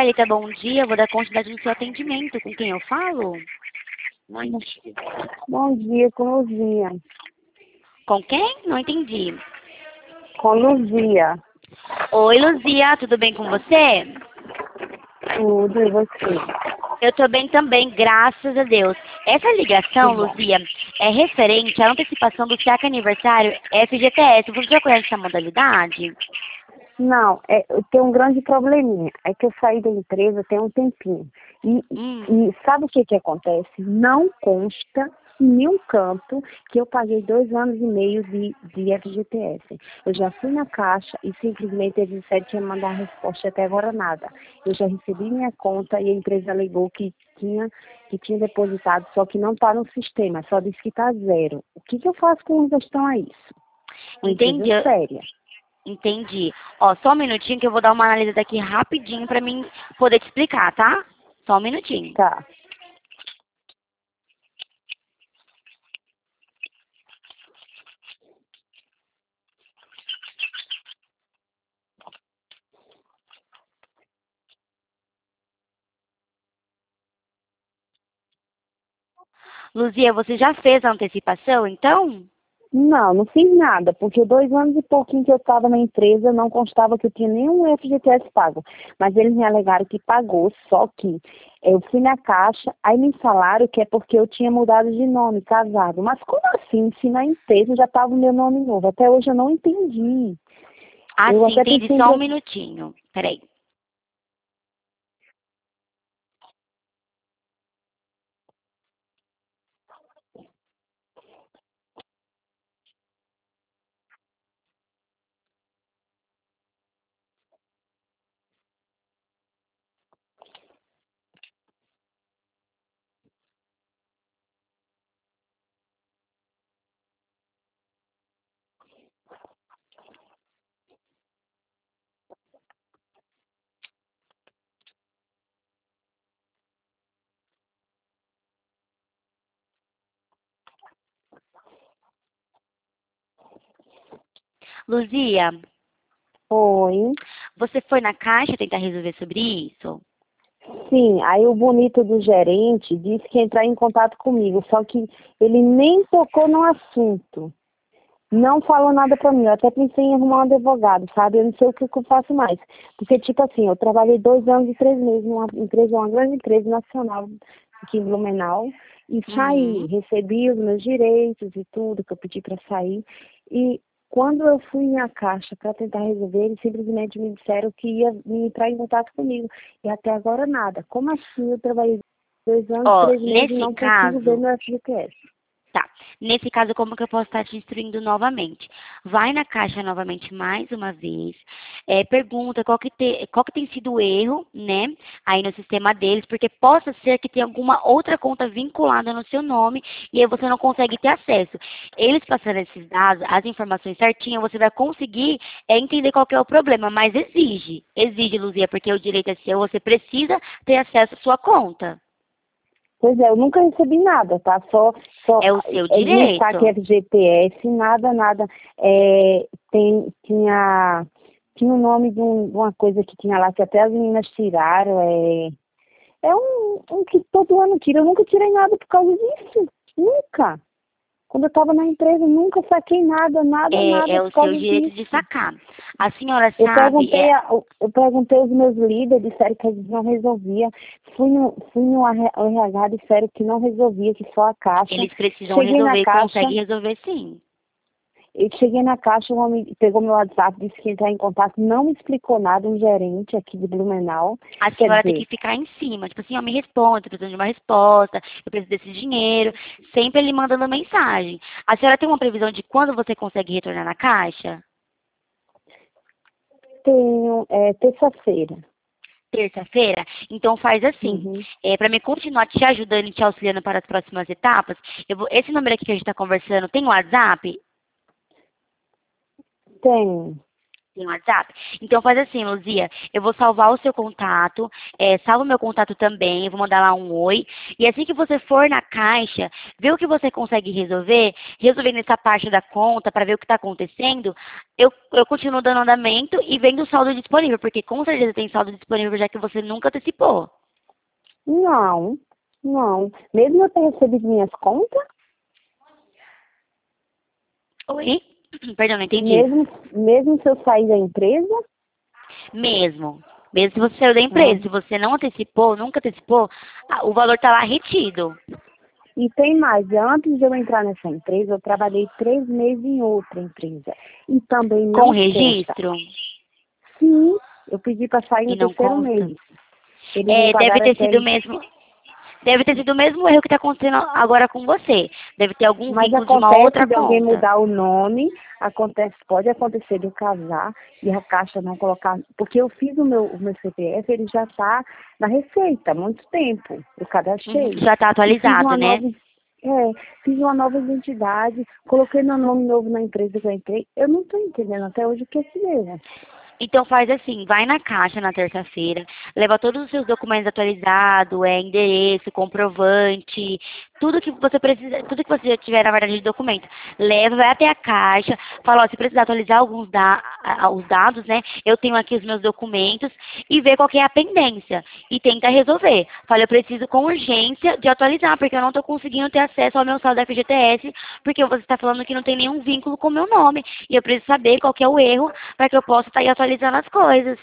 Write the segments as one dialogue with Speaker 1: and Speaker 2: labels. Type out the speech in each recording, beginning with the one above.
Speaker 1: Thalita, bom dia. Eu vou dar continuidade no seu atendimento. Com quem eu falo?
Speaker 2: Bom dia, com Luzia.
Speaker 1: Com quem? Não entendi.
Speaker 2: Com Luzia.
Speaker 1: Oi, Luzia, tudo bem com você?
Speaker 2: Tudo, e você?
Speaker 1: Eu tô bem também, graças a Deus. Essa ligação,
Speaker 2: Que bom.
Speaker 1: Luzia, é referente à antecipação do SEAC aniversário FGTS. Você já conhece essa modalidade?
Speaker 2: Não, eu tenho um grande probleminha. É que eu saí da empresa tem um tempinho. E sabe o que acontece? Não consta em nenhum canto que eu paguei 2 anos e meio de FGTS. Eu já fui na Caixa e simplesmente eles disseram que ia mandar a resposta, até agora nada. Eu já recebi minha conta e a empresa alegou que tinha depositado, só que não está no sistema, só disse que está zero. O que eu faço com relação a isso? Uma
Speaker 1: Entendi.
Speaker 2: empresa séria.
Speaker 1: Entendi. Ó, só um minutinho que eu vou dar uma análise daqui rapidinho pra mim poder te explicar, tá? Só um minutinho.
Speaker 2: Tá.
Speaker 1: Luzia, você já fez a antecipação, então?
Speaker 2: Não fiz nada, porque 2 anos e pouquinho que eu estava na empresa, não constava que eu tinha nenhum FGTS pago. Mas eles me alegaram que pagou, só que eu fui na Caixa, aí me falaram que é porque eu tinha mudado de nome, casado. Mas como assim? Se na empresa já estava o meu nome novo? Até hoje eu não entendi.
Speaker 1: Ah,
Speaker 2: Eu
Speaker 1: sim,
Speaker 2: até
Speaker 1: entendi.
Speaker 2: pensei
Speaker 1: Só um
Speaker 2: em...
Speaker 1: minutinho. Peraí. Luzia,
Speaker 2: Oi.
Speaker 1: você foi na Caixa tentar resolver sobre isso?
Speaker 2: Sim, aí o bonito do gerente disse que ia entrar em contato comigo, só que ele nem tocou no assunto. Não falou nada pra mim. Eu até pensei em arrumar um advogado, sabe? Eu não sei o que eu faço mais. Porque, tipo assim, eu trabalhei 2 anos e 3 meses numa empresa, uma grande empresa nacional aqui em Blumenau, e saí,
Speaker 1: Uhum.
Speaker 2: recebi os meus direitos e tudo que eu pedi pra sair. E quando eu fui na Caixa para tentar resolver, eles simplesmente me disseram que ia me entrar em contato comigo. E até agora nada. Como assim eu trabalhei 2 anos e
Speaker 1: Ó,
Speaker 2: 3 meses e
Speaker 1: nesse
Speaker 2: não consigo ver
Speaker 1: caso,
Speaker 2: meu FGTS?
Speaker 1: tá. Nesse caso, como que eu posso estar te instruindo novamente? Vai na Caixa novamente mais uma vez, pergunta qual que tem sido o erro, né, aí no sistema deles, porque possa ser que tenha alguma outra conta vinculada no seu nome e aí você não consegue ter acesso. Eles passando esses dados, as informações certinhas, você vai conseguir entender qual que é o problema, mas exige, Luzia, porque o direito é seu, você precisa ter acesso à sua conta.
Speaker 2: Pois é, eu nunca recebi nada, tá? Só
Speaker 1: É o seu
Speaker 2: no saque
Speaker 1: direito.
Speaker 2: FGTS, nada. Tinha o nome de uma coisa que tinha lá, que até as meninas tiraram. É um que todo ano tira. Eu nunca tirei nada por causa disso. Nunca. Quando eu estava na empresa, nunca saquei nada
Speaker 1: É
Speaker 2: por
Speaker 1: o seu
Speaker 2: causa
Speaker 1: direito de
Speaker 2: disso.
Speaker 1: sacar. A senhora
Speaker 2: Eu
Speaker 1: sabe,
Speaker 2: perguntei, eu perguntei aos meus líderes, disseram que eles não resolvia. Fui no RH, disseram que não resolvia, que só a caixa.
Speaker 1: eles precisam
Speaker 2: Cheguei na
Speaker 1: resolver,
Speaker 2: caixa,
Speaker 1: consegue resolver sim.
Speaker 2: o homem pegou meu WhatsApp, disse que ia entrar em contato, não me explicou nada, um gerente aqui de Blumenau.
Speaker 1: A
Speaker 2: Quer
Speaker 1: senhora tem
Speaker 2: dizer,
Speaker 1: que ficar em cima, tipo assim, ó, me responda, tô precisando de uma resposta, eu preciso desse dinheiro, sempre ele mandando mensagem. A senhora tem uma previsão de quando você consegue retornar na caixa?
Speaker 2: tenho terça-feira.
Speaker 1: Terça-feira? Então faz assim,
Speaker 2: Uhum.
Speaker 1: para me continuar te ajudando e te auxiliando para as próximas etapas, esse número aqui que a gente está conversando, tem WhatsApp?
Speaker 2: Tenho.
Speaker 1: Tem WhatsApp? Então faz assim, Luzia, eu vou salvar o seu contato, salva o meu contato também, eu vou mandar lá um oi, e assim que você for na caixa, ver o que você consegue resolver nessa parte da conta, para ver o que está acontecendo, eu continuo dando andamento e vendo o saldo disponível, porque com certeza tem saldo disponível, já que você nunca antecipou.
Speaker 2: Não, não. Mesmo eu ter recebido minhas contas,
Speaker 1: Oi? Perdão, não entendi.
Speaker 2: mesmo se eu sair da empresa,
Speaker 1: Mesmo. Mesmo se você saiu da
Speaker 2: ah,
Speaker 1: empresa, se você não antecipou, nunca antecipou, o valor está lá retido.
Speaker 2: e tem mais, antes de eu entrar nessa empresa, eu trabalhei 3 meses em outra empresa. E também
Speaker 1: Com
Speaker 2: não consta.
Speaker 1: registro?
Speaker 2: Sim, eu pedi para sair
Speaker 1: E
Speaker 2: no
Speaker 1: não
Speaker 2: terceiro
Speaker 1: consta?
Speaker 2: mês. Eles me
Speaker 1: Deve
Speaker 2: pagaram
Speaker 1: ter
Speaker 2: até
Speaker 1: sido
Speaker 2: aí.
Speaker 1: mesmo. Deve ter sido o mesmo erro que está acontecendo agora com você. Deve ter algum
Speaker 2: Mas
Speaker 1: vínculo de uma
Speaker 2: acontece
Speaker 1: outra
Speaker 2: de alguém
Speaker 1: conta.
Speaker 2: mudar o nome, pode acontecer de eu casar e a Caixa não colocar. Porque eu fiz o meu CPF, ele já está na Receita há muito tempo. Eu
Speaker 1: Uhum,
Speaker 2: cadastrei.
Speaker 1: já está
Speaker 2: E fiz
Speaker 1: atualizado,
Speaker 2: uma
Speaker 1: né?
Speaker 2: nova. Fiz uma nova identidade, coloquei meu nome novo na empresa que eu entrei. Eu não estou entendendo até hoje o que é esse erro.
Speaker 1: Então faz assim, vai na caixa na terça-feira, leva todos os seus documentos atualizados, endereço, comprovante, tudo que você precisa, tudo que você já tiver na verdade de documento. Leva, vai até a caixa, fala, ó, se precisar atualizar os dados, né? Eu tenho aqui os meus documentos e vê qual que é a pendência e tenta resolver. Fala, eu preciso com urgência de atualizar, porque eu não estou conseguindo ter acesso ao meu saldo da FGTS, porque você está falando que não tem nenhum vínculo com o meu nome. E eu preciso saber qual que é o erro para que eu possa estar aí atualizando as coisas.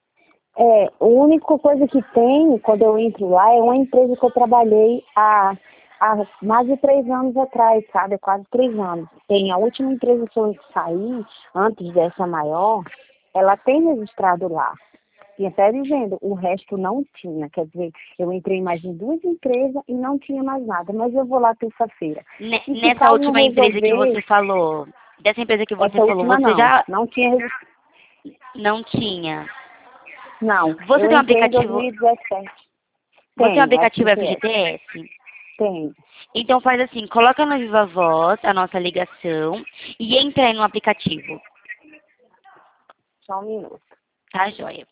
Speaker 2: A única coisa que tem, quando eu entro lá, é uma empresa que eu trabalhei há mais de 3 anos atrás, sabe? Quase 3 anos. Tem a última empresa que eu saí, antes dessa maior, ela tem registrado lá. E até dizendo, o resto não tinha. Quer dizer, eu entrei mais em 2 empresas e não tinha mais nada. Mas eu vou lá terça-feira. E se
Speaker 1: Nessa
Speaker 2: caso não
Speaker 1: última empresa que
Speaker 2: resolver,
Speaker 1: você falou, dessa empresa que você
Speaker 2: essa
Speaker 1: falou,
Speaker 2: última
Speaker 1: você
Speaker 2: não.
Speaker 1: já
Speaker 2: Não tinha registrado.
Speaker 1: não tinha.
Speaker 2: Não,
Speaker 1: Você
Speaker 2: eu
Speaker 1: tem um
Speaker 2: entrei em
Speaker 1: aplicativo,
Speaker 2: 2017.
Speaker 1: você tem um
Speaker 2: Tenho,
Speaker 1: aplicativo
Speaker 2: FGTS.
Speaker 1: FGTS?
Speaker 2: Tenho.
Speaker 1: Então faz assim, coloca no Viva Voz a nossa ligação e entra aí no aplicativo,
Speaker 2: Só um minuto.
Speaker 1: tá, joia?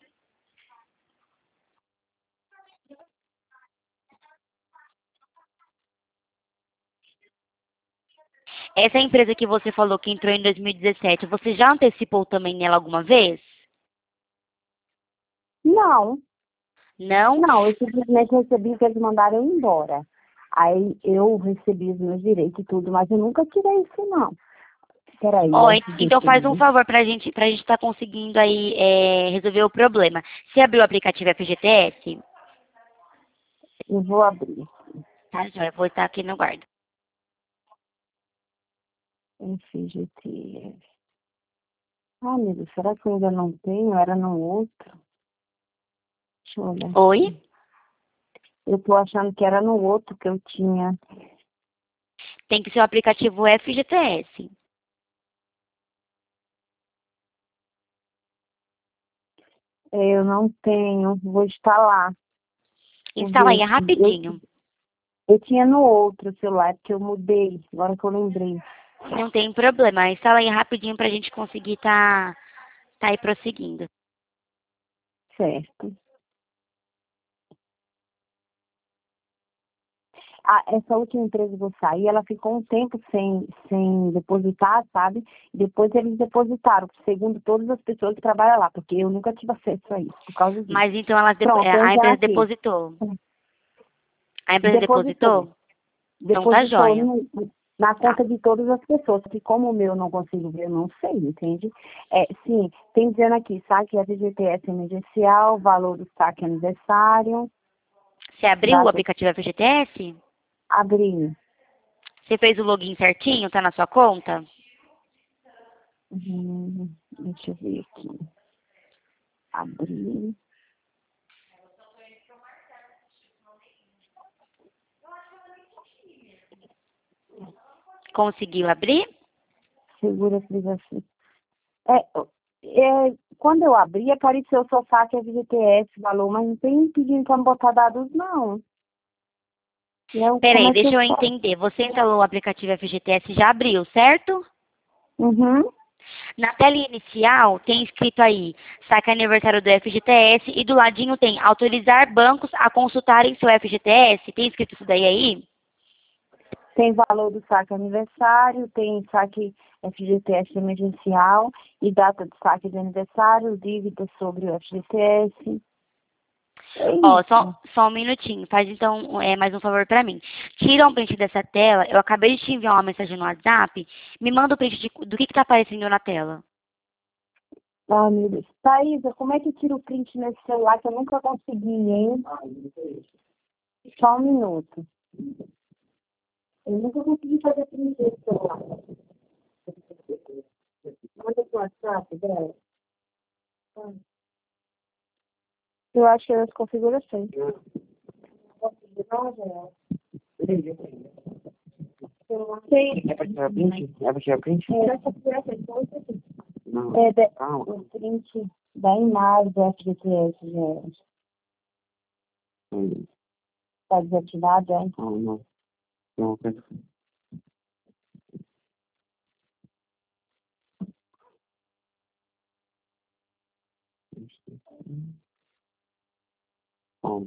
Speaker 1: Essa empresa que você falou que entrou em 2017, você já antecipou também nela alguma vez?
Speaker 2: Não,
Speaker 1: Não?
Speaker 2: não, eu simplesmente recebi que eles mandaram eu embora. Aí eu recebi os meus direitos e tudo, mas eu nunca tirei isso, não. Peraí,
Speaker 1: Ó, então faz um
Speaker 2: FGTS.
Speaker 1: favor pra gente estar conseguindo aí resolver o problema. Você abriu o aplicativo FGTS?
Speaker 2: Eu vou abrir.
Speaker 1: Tá, joia, vou estar aqui no guarda.
Speaker 2: FGTS. Ah, meu Deus, será que eu ainda não tenho? Era no outro? Deixa eu olhar
Speaker 1: Oi?
Speaker 2: aqui. Eu tô achando que era no outro que eu tinha.
Speaker 1: Tem que ser o aplicativo FGTS.
Speaker 2: Eu não tenho, vou instalar. Vou
Speaker 1: Instala
Speaker 2: ver
Speaker 1: aí, é
Speaker 2: aqui.
Speaker 1: rapidinho.
Speaker 2: Eu tinha no outro celular, porque eu mudei, agora que eu lembrei.
Speaker 1: Não tem problema. Instala aí rapidinho pra gente conseguir tá aí prosseguindo.
Speaker 2: Certo. Ah, essa última empresa que eu saí, ela ficou um tempo sem depositar, sabe? Depois eles depositaram, segundo todas as pessoas que trabalham lá, porque eu nunca tive acesso a isso, por causa disso.
Speaker 1: Mas então
Speaker 2: Pronto,
Speaker 1: a
Speaker 2: já
Speaker 1: empresa
Speaker 2: aqui.
Speaker 1: depositou. A empresa
Speaker 2: Depositou.
Speaker 1: depositou? Então tá
Speaker 2: Depositou
Speaker 1: joia.
Speaker 2: na
Speaker 1: Tá.
Speaker 2: conta de todas as pessoas, que como o meu eu não consigo ver, eu não sei, entende? Sim, tem dizendo aqui, saque FGTS emergencial, valor do saque aniversário,
Speaker 1: Você abriu o
Speaker 2: data,
Speaker 1: aplicativo FGTS?
Speaker 2: abrir.
Speaker 1: Você fez o login certinho? Tá na sua conta?
Speaker 2: Deixa eu ver aqui. Abrir.
Speaker 1: Conseguiu abrir?
Speaker 2: Segura privacidade. Quando eu abri, apareceu só saque FGTS, valor, mas não tem pedindo para botar dados, não. Como
Speaker 1: Peraí,
Speaker 2: é que
Speaker 1: deixa
Speaker 2: eu
Speaker 1: eu
Speaker 2: faço?
Speaker 1: entender. Você instalou o aplicativo FGTS e já abriu, certo?
Speaker 2: Uhum.
Speaker 1: Na tela inicial tem escrito aí, saque aniversário do FGTS e do ladinho tem autorizar bancos a consultarem seu FGTS. Tem escrito isso daí aí?
Speaker 2: Tem valor do saque aniversário, tem saque FGTS emergencial e data de saque de aniversário, dívida sobre o FGTS. É
Speaker 1: Ó,
Speaker 2: isso.
Speaker 1: só um minutinho. Faz então mais um favor pra mim. Tira um print dessa tela. Eu acabei de te enviar uma mensagem no WhatsApp. Me manda o print do que tá aparecendo na tela.
Speaker 2: Ah, meu Deus. Thaisa, como é que tira o print nesse celular que eu nunca consegui, hein? Só um minuto. Eu nunca consegui fazer print nesse celular. Manda pro WhatsApp dela. Eu acho que é as configurações. Sei.
Speaker 3: É pra tirar print? É pra tirar print? Não.
Speaker 2: O print da imagem do FGTS, gente. Tá desativado, hein?
Speaker 3: Não, não. Não, não.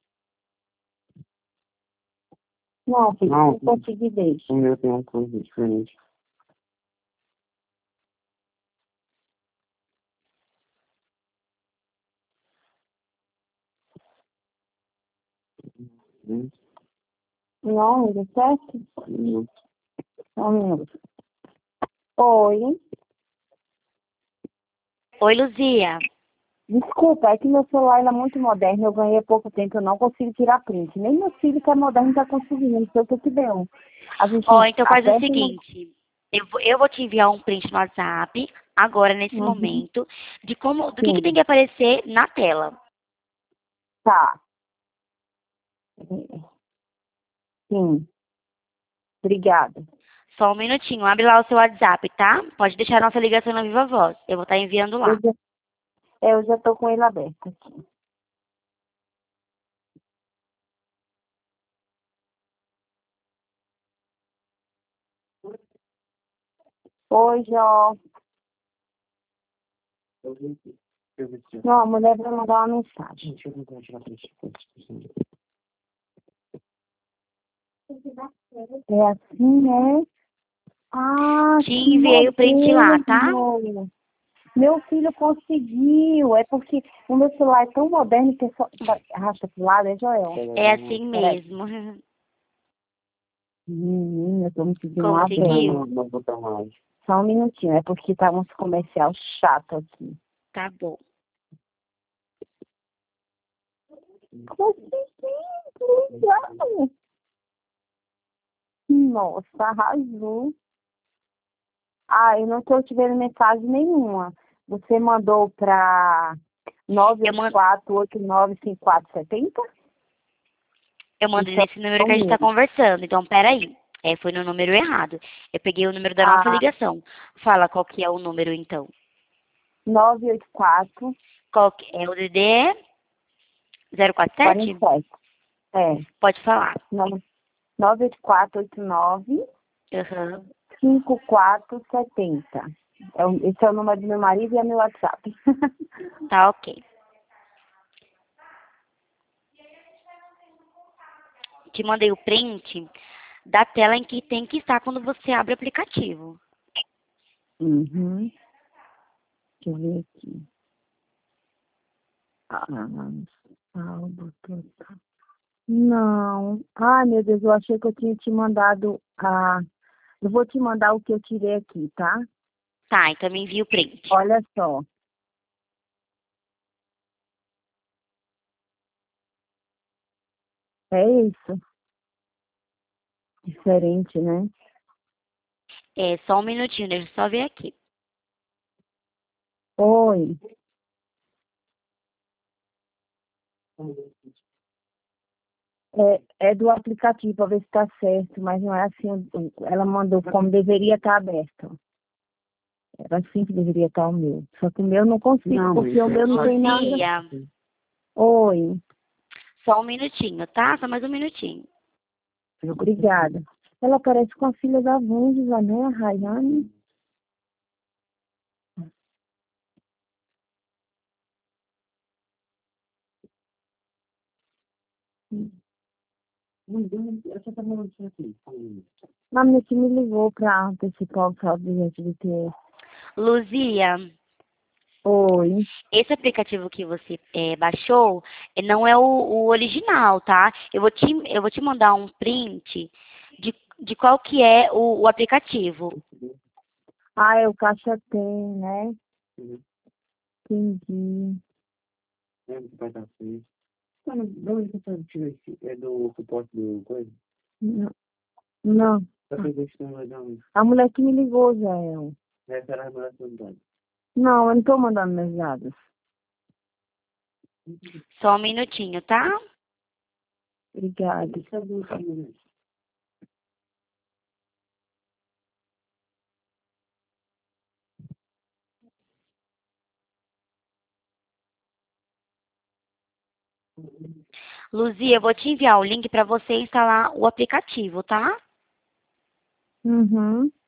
Speaker 2: Não, filho,
Speaker 3: Não,
Speaker 2: não consegui deixar.
Speaker 3: o meu tem uma coisa diferente.
Speaker 2: Não, ele certo?
Speaker 3: Não.
Speaker 2: Só um minuto. Oi.
Speaker 1: Oi, Luzia.
Speaker 2: Desculpa, é que meu celular ele é muito moderno, eu ganhei há pouco tempo, eu não consigo tirar print. Nem meu filho que é moderno tá conseguindo, não sei o que deu. A gente
Speaker 1: Ó, então faz o
Speaker 2: aperta e não...
Speaker 1: seguinte. Eu vou te enviar um print no WhatsApp, agora, nesse
Speaker 2: Uhum.
Speaker 1: momento, do que tem
Speaker 2: Sim,
Speaker 1: que aparecer na tela.
Speaker 2: tá. Sim, obrigada.
Speaker 1: Só um minutinho. Abre lá o seu WhatsApp, tá? Pode deixar a nossa ligação na Viva Voz. Eu vou estar enviando lá.
Speaker 2: Eu já tô com ele aberto aqui. Oi, Jó. Não, a mulher vai mandar uma mensagem.
Speaker 3: Gente, eu não vou tirar print.
Speaker 2: É assim, né? Ah,
Speaker 1: Te
Speaker 2: que
Speaker 1: enviei o print lá, tá?
Speaker 2: moderno. Meu filho conseguiu. É porque o meu celular é tão moderno que só arrasta pro lado, é Joel?
Speaker 1: É assim
Speaker 2: Peraí.
Speaker 1: mesmo.
Speaker 2: Menina, eu tô me sentindo uma
Speaker 1: Conseguiu?
Speaker 2: velha.
Speaker 3: Não vou botar mais.
Speaker 2: Só um minutinho, é porque tá uns comercial chato aqui.
Speaker 1: Tá bom.
Speaker 2: Consegui, que legal. Nossa, arrasou. Ah, eu não tô te vendo mensagem nenhuma. Você mandou pra
Speaker 1: Eu, man
Speaker 2: 984895470?
Speaker 1: eu mandei
Speaker 2: Isso é
Speaker 1: nesse número
Speaker 2: o
Speaker 1: que a gente tá
Speaker 2: meu.
Speaker 1: conversando. Então, peraí. Foi no número errado. Eu peguei o número da nossa
Speaker 2: Ah,
Speaker 1: ligação. Fala qual que é o número, então.
Speaker 2: 984
Speaker 1: Qual que é o DD 047?
Speaker 2: 47. É.
Speaker 1: Pode falar.
Speaker 2: 98489
Speaker 1: Aham.
Speaker 2: 5470. Esse é o número do meu marido e é meu WhatsApp.
Speaker 1: Tá ok. Te mandei o print da tela em que tem que estar quando você abre o aplicativo.
Speaker 2: Uhum. Deixa eu ver aqui. Ah, saldo total. Não. Ai, meu Deus, eu achei que eu tinha te mandado a... Eu vou te mandar o que eu tirei aqui, tá?
Speaker 1: Tá, então me envia o print.
Speaker 2: Olha só. É isso. Diferente, né?
Speaker 1: É, só um minutinho, deixa eu só ver aqui.
Speaker 2: Oi. É do aplicativo para ver se está certo, mas não é assim. Ela mandou como deveria estar aberto. Era assim que deveria estar o meu. Só que o meu não consigo,
Speaker 3: Não,
Speaker 2: porque
Speaker 3: isso
Speaker 2: o
Speaker 3: é
Speaker 2: meu não tem nada.
Speaker 1: Luzia,
Speaker 2: Oi.
Speaker 1: só um minutinho, tá? Só mais um minutinho.
Speaker 2: Obrigada. Ela parece com a filha da Vângela, né, a Rayane?
Speaker 3: Essa tá falando isso aqui.
Speaker 2: A minha que me ligou pra antecipar o saldo do FGTS.
Speaker 1: Luzia,
Speaker 2: Oi.
Speaker 1: esse aplicativo que você baixou não é o original, tá? Eu vou te mandar um print de qual que é o aplicativo.
Speaker 2: Ah, é o Caixa Tem, né?
Speaker 3: Uhum.
Speaker 2: Entendi.
Speaker 3: É, que vai dar certo. Mano, de onde você tirou esse? É do suporte do coisa?
Speaker 2: Não. Não.
Speaker 3: Só que eu gostei mais da onde?
Speaker 2: A mulher que me ligou, Jael.
Speaker 3: Essa era a relação do dado.
Speaker 2: Não, eu não tô mandando meus dados.
Speaker 1: Só um minutinho, tá?
Speaker 2: Obrigada.
Speaker 3: Isso é bom, né?
Speaker 1: Luzia, eu vou te enviar o link para você instalar o aplicativo, tá?
Speaker 2: Uhum.